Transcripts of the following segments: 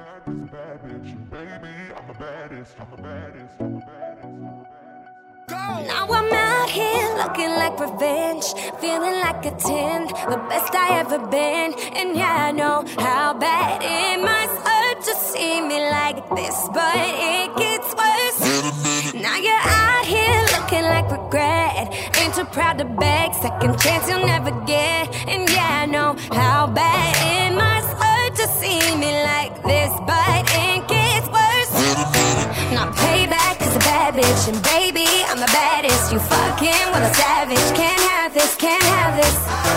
Bad bitch, baby, I'm the baddest, I'm the baddest, I'm the baddest, I'm the baddest. Go! Now I'm out here looking like revenge, feeling like a 10, the best I ever been. And yeah, I know how bad it must hurt to see me like this, but it gets worse. Now you're out here looking like regret, ain't too proud to beg, second chance you'll never get. And yeah, I know how bad it must hurt to see me like this, but it gets worse. Now payback is a bad bitch, and baby, I'm the baddest. You fucking with a savage, can't have this, can't have this.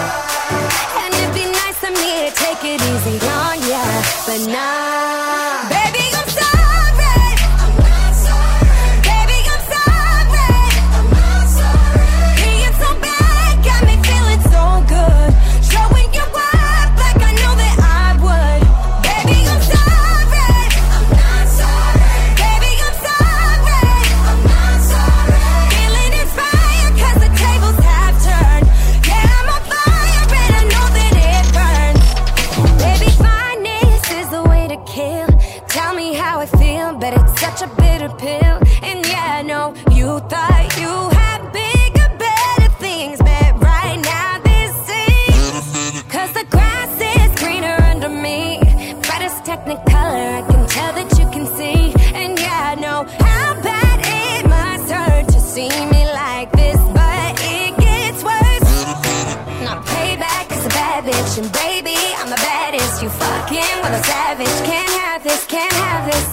And it'd be nice of me to take it easy on ya, but nah. Baby, I'm sorry, I'm not sorry. Baby, I'm sorry, I'm not sorry. Being so bad got me feeling so good, showing you up like I know that I would. Baby, I'm sorry, I'm not sorry. Baby, I'm sorry, I'm not sorry. Feeling inspired 'cause the tables have turned. Yeah, I'm on fire and I know that it burns. Baby, fineness is the way to kill. Tell me how I feel, but it's such a bitter pill. And yeah, I know you thought you had bigger, better things, but right now this is 'cause the grass is greener under me. Brightest technicolor, I can tell that you can see. And yeah, I know how bad it must hurt to see me like this, but it gets worse. Now payback is a bad bitch, and baby, I'm the baddest. You fucking with a savage, can't have this, can't have this.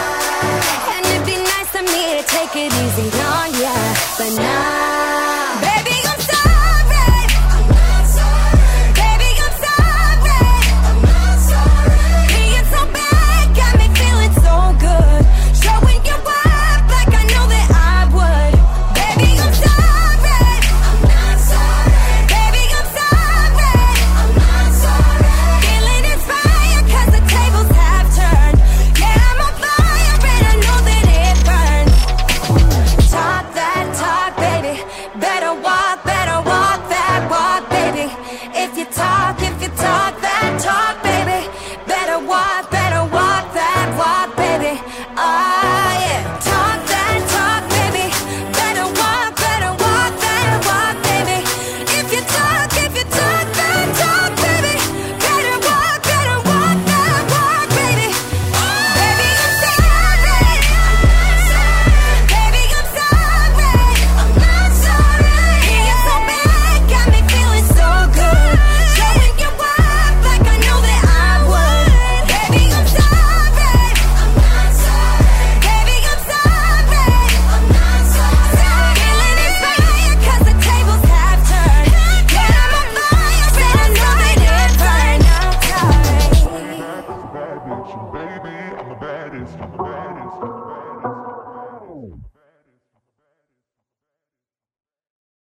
And it'd be nice of me to take it easy on ya, but nah. Baby, I'm sorry, I'm not sorry. Baby, I'm sorry, I'm not sorry. Being so bad got me feeling so good, showing you up like I know that I would. Baby, I'm sorry, I'm not sorry. Baby, I'm sorry, I'm not sorry. Feeling inspired 'cause the tables have turned. Yeah, I'm on fire and I know that it burns. Talk that talk, baby. Better walk that walk, baby. If you talk that talk, baby. Better walk that walk, baby. Oh yeah. Talk that talk, baby. Better walk that walk, baby. If you talk that talk, baby. Better walk that walk, baby. Baby, I'm sorry, baby, I'm sorry, I'm not sorry. Being so bad got me feeling so good, showing you up like I know that I would. Baby, I'm sorry, I'm not sorry. Baby, I'm sorry, I'm not sorry. Feeling inspired 'cause the tables have turned. Yeah, I'm on fire and I know that it burns. I'm sorry. Bad bitch, baby, I'm the baddest, I'm the baddest, I'm the baddest.